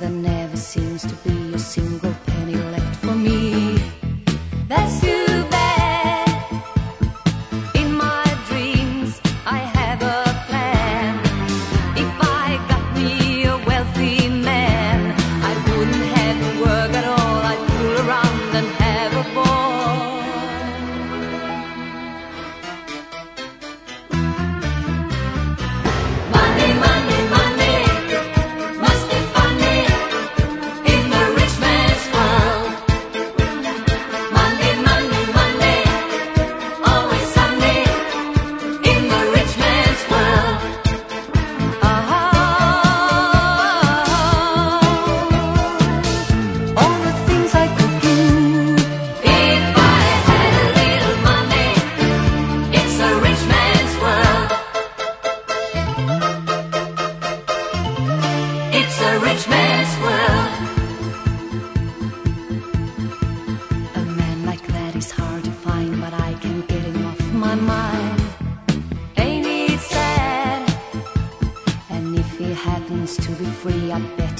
there never seems to be a single penny left for me. That's too bad. In my dreams I have a plan. If I got me a wealthy man, I wouldn't have to work at all. I'd fool around and have a ball. Money, money, money must be funny in the rich man's world. Money, money, money, always sunny in the rich man's world. All the things I could do if I had a little money. It's a rich man's world. It's a rich man's world. A man like that is hard to find, but I can't get him off my mind. Ain't it sad? And if he happens to be free, I bet